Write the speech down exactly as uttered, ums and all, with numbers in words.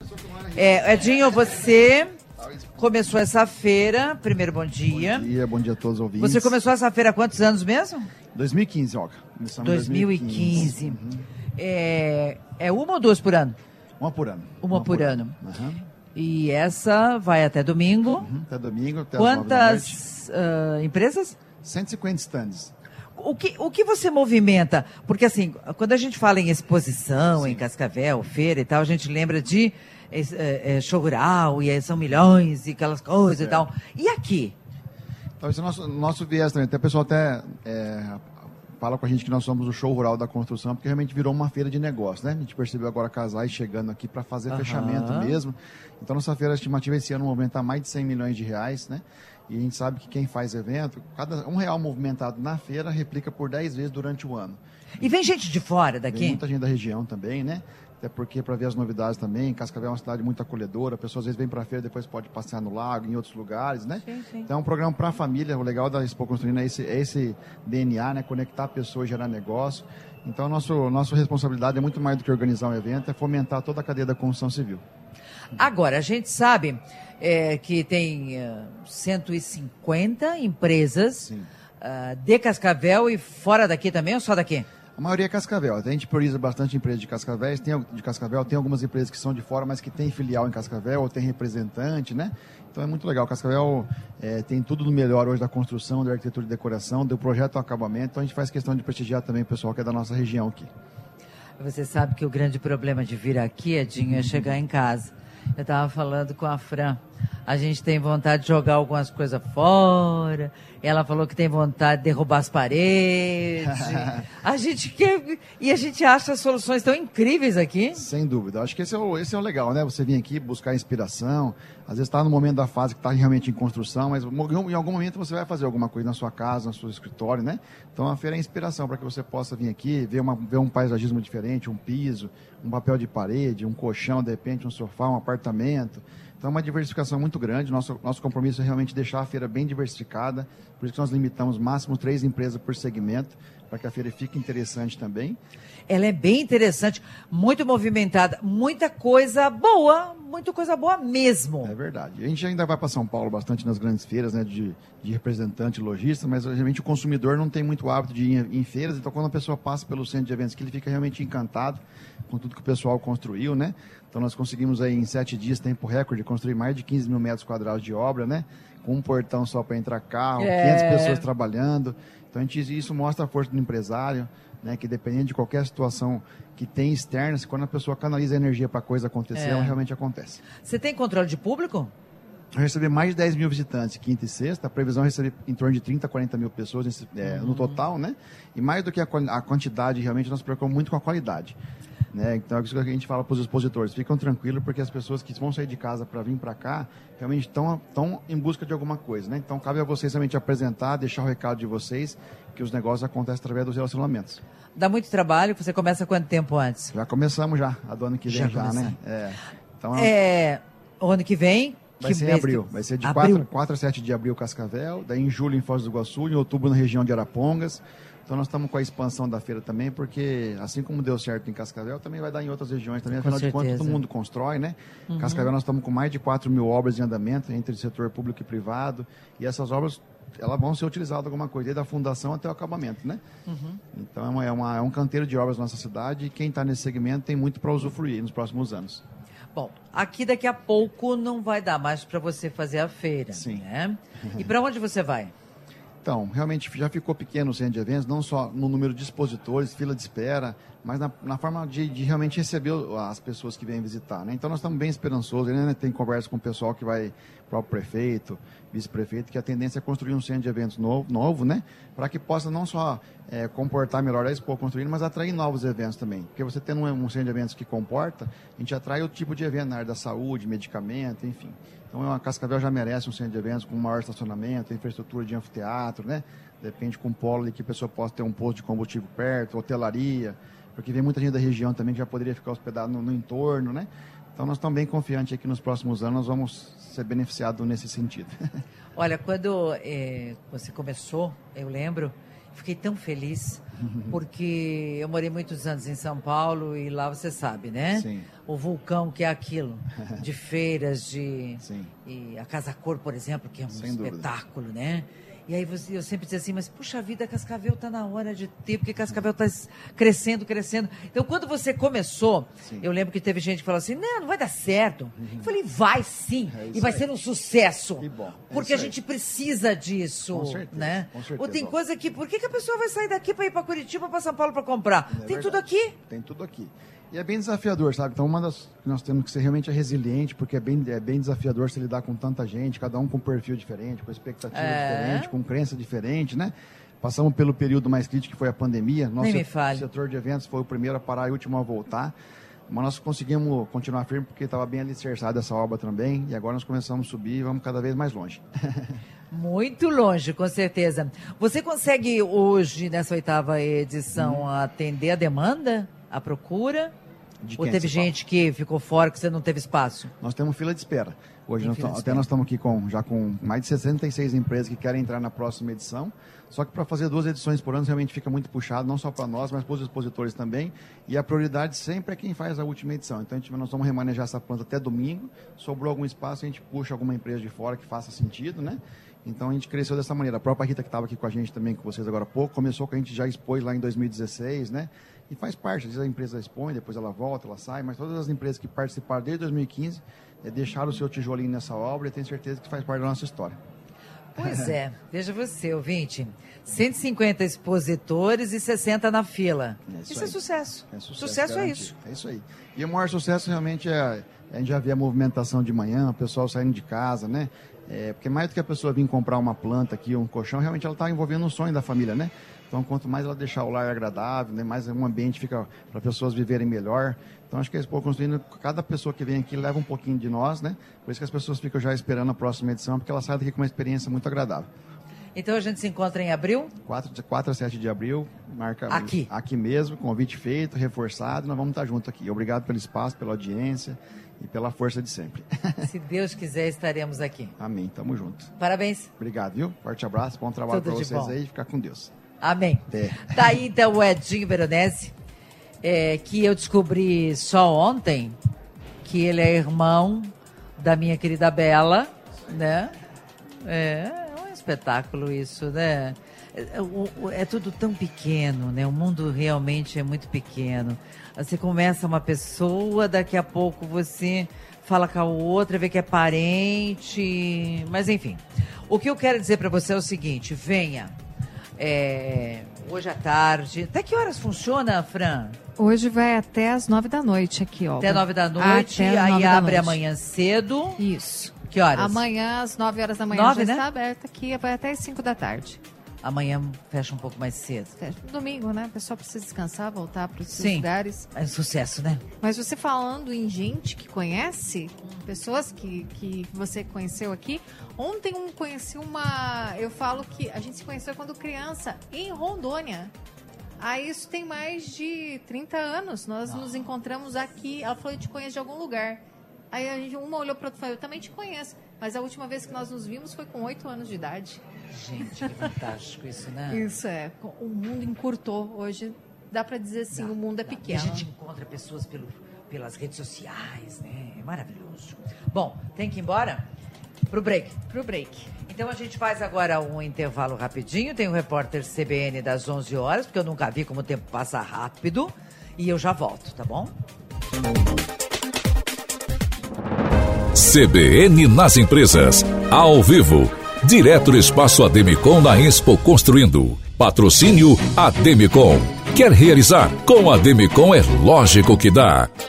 É, Edinho, você começou essa feira, primeiro bom dia. Bom dia, bom dia a todos os ouvintes. Você começou essa feira há quantos anos mesmo? dois mil e quinze, Olga. Começamos dois mil e quinze. Uhum. É, é uma ou duas por ano? Uma por ano. Uma, uma por, por ano. ano. Uhum. E essa vai até domingo? Uhum, até domingo, até Quantas uh, empresas? cento e cinquenta stands. O que, o que você movimenta? Porque, assim, quando a gente fala em exposição, Sim. em Cascavel, feira e tal, a gente lembra de é, é, show rural, e aí são milhões e aquelas coisas é. e tal. E aqui? Então, esse é o nosso, nosso viés também. Até o pessoal até é, fala com a gente que nós somos o show rural da construção, porque realmente virou uma feira de negócio, né? A gente percebeu agora casais chegando aqui para fazer uhum. fechamento mesmo. Então, nossa feira estimativa esse ano movimentar mais de cem milhões de reais, né? E a gente sabe que quem faz evento, cada um real movimentado na feira replica por dez vezes durante o ano. E vem gente de fora daqui? Vem muita gente da região também, né? Até porque para ver as novidades também, Cascavel é uma cidade muito acolhedora, a pessoa às vezes vem para a feira, depois pode passear no lago, em outros lugares, né? Sim, sim. Então é um programa para a família, o legal da Expo Construindo é esse, é esse D N A, né? Conectar a pessoa e gerar negócio. Então a nosso, nossa responsabilidade é muito mais do que organizar um evento, é fomentar toda a cadeia da construção civil. Agora, a gente sabe é, que tem uh, cento e cinquenta empresas uh, de Cascavel e fora daqui também, ou só daqui? A maioria é Cascavel. A gente prioriza bastante empresas de Cascavel. Tem, de Cascavel. Tem algumas empresas que são de fora, mas que tem filial em Cascavel, ou tem representante, né? Então é muito legal. Cascavel é, tem tudo do melhor hoje da construção, da arquitetura e decoração, do projeto ao acabamento. Então a gente faz questão de prestigiar também o pessoal que é da nossa região aqui. Você sabe que o grande problema de vir aqui, Edinho, é chegar em casa. Eu estava falando com a Fran, a gente tem vontade de jogar algumas coisas fora, ela falou que tem vontade de derrubar as paredes, a gente quer, e a gente acha soluções tão incríveis aqui. Sem dúvida, acho que esse é o, esse é o legal, né? Você vir aqui buscar inspiração, às vezes está no momento da fase que está realmente em construção, mas em algum momento você vai fazer alguma coisa na sua casa, no seu escritório, né? Então a feira é inspiração para que você possa vir aqui, ver, uma, ver um paisagismo diferente, um piso, um papel de parede, um colchão, de repente um sofá, um apartamento. Então é uma diversificação muito grande, nosso, nosso compromisso é realmente deixar a feira bem diversificada, por isso que nós limitamos máximo três empresas por segmento, para que a feira fique interessante também. Ela é bem interessante, muito movimentada, muita coisa boa, muita coisa boa mesmo. É verdade. A gente ainda vai para São Paulo bastante nas grandes feiras, né, de, de representante lojista, mas realmente o consumidor não tem muito hábito de ir em, em feiras, então quando a pessoa passa pelo centro de eventos, que ele fica realmente encantado com tudo que o pessoal construiu, né? Então nós conseguimos aí em sete dias, tempo recorde, construir mais de quinze mil metros quadrados de obra, né? Com um portão só para entrar carro, é. quinhentas pessoas trabalhando. Então a gente, isso mostra a força do empresário, né? Que dependendo de qualquer situação que tem externa, quando a pessoa canaliza a energia para a coisa acontecer, é. ela realmente acontece. Você tem controle de público? Eu recebi mais de dez mil visitantes quinta e sexta, a previsão é receber em torno de trinta, quarenta mil pessoas nesse, é, uhum. no total, né? E mais do que a, a quantidade, realmente nós preocupamos muito com a qualidade. Né? Então é isso que a gente fala para os expositores, ficam tranquilos porque as pessoas que vão sair de casa para vir para cá realmente estão, estão em busca de alguma coisa, né? Então cabe a vocês realmente apresentar, deixar o recado de vocês que os negócios acontecem através dos relacionamentos. Dá muito trabalho, você começa quanto tempo antes? Já começamos já, a do ano que vem já, já né? É, então, é, o ano que vem... Vai ser em abril, vai ser de quatro a sete de abril Cascavel, daí em julho em Foz do Iguaçu, em outubro na região de Arapongas. Então nós estamos com a expansão da feira também, porque assim como deu certo em Cascavel, também vai dar em outras regiões também, afinal de contas todo mundo constrói, né? Uhum. Cascavel nós estamos com mais de quatro mil obras em andamento, entre o setor público e privado, e essas obras, elas vão ser utilizadas alguma coisa, desde a fundação até o acabamento, né? Uhum. Então é, uma, é, uma, é um canteiro de obras na nossa cidade, e quem está nesse segmento tem muito para usufruir nos próximos anos. Bom, aqui daqui a pouco não vai dar mais para você fazer a feira, Sim. né? E para onde você vai? Então, realmente já ficou pequeno o centro de eventos, não só no número de expositores, fila de espera, mas na, na forma de, de realmente receber as pessoas que vêm visitar, né? Então nós estamos bem esperançosos, né? Tem conversa com o pessoal que vai, o próprio prefeito, vice-prefeito, que a tendência é construir um centro de eventos novo, novo né? Para que possa não só é, comportar melhor a Expo Construindo, mas atrair novos eventos também. Porque você tendo um, um centro de eventos que comporta, a gente atrai outro tipo de evento na área da saúde, medicamento, enfim. Então a Cascavel já merece um centro de eventos com maior estacionamento, infraestrutura de anfiteatro, né? Depende com um polo ali que a pessoa possa ter um posto de combustível perto, hotelaria, porque vem muita gente da região também que já poderia ficar hospedado no, no entorno, né? Então nós estamos bem confiantes que nos próximos anos nós vamos ser beneficiados nesse sentido. Olha, quando é, você começou, eu lembro Fiquei tão feliz, porque eu morei muitos anos em São Paulo e lá você sabe, né? Sim. O vulcão, que é aquilo, de feiras, de... Sim. E a Casa Cor, por exemplo, que é um Sem espetáculo, dúvida. Né? E aí você, eu sempre dizia assim, mas puxa vida, Cascavel está na hora de ter, porque Cascavel está crescendo, crescendo. Então, quando você começou, sim. eu lembro que teve gente que falou assim, não, não vai dar certo. Uhum. Eu falei, vai sim, é e vai aí. ser um sucesso. Que bom. É porque a gente precisa disso. Com certeza, né? Com certeza. Ou tem coisa que, por que, que a pessoa vai sair daqui para ir para Curitiba, para São Paulo para comprar? É tem verdade. Tudo aqui. Tem tudo aqui. E é bem desafiador, sabe? Então, uma das que nós temos que ser realmente é resiliente, porque é bem, é bem desafiador se lidar com tanta gente, cada um com um perfil diferente, com expectativa é. diferente, com crença diferente, né? Passamos pelo período mais crítico, que foi a pandemia. Nosso Nem me fale. setor de eventos foi o primeiro a parar e o último a voltar. Mas nós conseguimos continuar firme, porque estava bem alicerçada essa obra também, e agora nós começamos a subir e vamos cada vez mais longe. Muito longe, com certeza. Você consegue hoje, nessa oitava edição, hum. atender a demanda? A procura? De Ou teve gente fala? Que ficou fora, que você não teve espaço? Nós temos fila de espera. Hoje nós, até espera. Nós estamos aqui com, já com mais de sessenta e seis empresas que querem entrar na próxima edição. Só que para fazer duas edições por ano realmente fica muito puxado, não só para nós, mas para os expositores também. E a prioridade sempre é quem faz a última edição. Então a gente, nós vamos remanejar essa planta até domingo. Sobrou algum espaço, a gente puxa alguma empresa de fora que faça sentido, né? Então a gente cresceu dessa maneira. A própria Rita, que estava aqui com a gente também, com vocês agora há pouco, começou com a gente já expôs lá em dois mil e dezesseis, né? E faz parte, às vezes a empresa expõe, depois ela volta, ela sai, mas todas as empresas que participaram desde dois mil e quinze é, deixaram o seu tijolinho nessa obra e tenho certeza que faz parte da nossa história. Pois é, veja você, ouvinte, cento e cinquenta expositores e sessenta na fila. É isso isso é sucesso. É sucesso, sucesso é isso. É isso aí. E o maior sucesso realmente é, a gente já vê a movimentação de manhã, o pessoal saindo de casa, né? É, porque mais do que a pessoa vir comprar uma planta aqui, um colchão, realmente ela está envolvendo um sonho da família, né? Então, quanto mais ela deixar o lar agradável, né, mais um ambiente fica para pessoas viverem melhor. Então, acho que a Expo Construindo, cada pessoa que vem aqui leva um pouquinho de nós, né? Por isso que as pessoas ficam já esperando a próxima edição, porque ela sai daqui com uma experiência muito agradável. Então, a gente se encontra em abril? quatro a sete de abril, marca aqui. Aqui mesmo, convite feito, reforçado, nós vamos estar juntos aqui. Obrigado pelo espaço, pela audiência e pela força de sempre. Se Deus quiser, estaremos aqui. Amém, tamo junto. Parabéns. Obrigado, viu? Forte abraço, bom trabalho para vocês bom. Aí e ficar com Deus. Amém. É. Tá aí então o Edinho Veronese, é, que eu descobri só ontem, que ele é irmão da minha querida Bela, né? É, é um espetáculo isso, né? É, é, é tudo tão pequeno, né? O mundo realmente é muito pequeno. Você começa uma pessoa, daqui a pouco você fala com a outra, vê que é parente, mas enfim. O que eu quero dizer para você é o seguinte, venha. É, hoje à tarde. Até que horas funciona, Fran? Hoje vai até as nove da noite aqui, ó. Até nove da noite, até aí abre amanhã cedo. Isso. Que horas? Amanhã, às nove horas da manhã, nove, já né? está aberta aqui, vai até as cinco da tarde. Amanhã fecha um pouco mais cedo. Domingo, né? O pessoal precisa descansar, voltar para os seus Sim, lugares. É um sucesso, né? Mas você falando em gente que conhece, pessoas que, que você conheceu aqui. Ontem eu conheci uma... Eu falo que a gente se conheceu quando criança, em Rondônia. Aí isso tem mais de trinta anos. Nós Não. nos encontramos aqui. Ela falou, eu te conheço de algum lugar. Aí a gente, uma olhou para outra e falou, eu também te conheço. Mas a última vez que nós nos vimos foi com oito anos de idade. Gente, que fantástico isso, né? Isso é. O mundo encurtou. Hoje dá para dizer assim, dá, o mundo é dá. pequeno. E a gente encontra pessoas pelo, pelas redes sociais, né? É maravilhoso. Bom, tem que ir embora? Pro break. Pro break. Então a gente faz agora um intervalo rapidinho. Tem o repórter C B N das onze horas, porque eu nunca vi como o tempo passa rápido. E eu já volto, tá bom? C B N nas empresas, ao vivo, direto do espaço Ademicon na Expo Construindo. Patrocínio Ademicon. Quer realizar? Com a Ademicon é lógico que dá.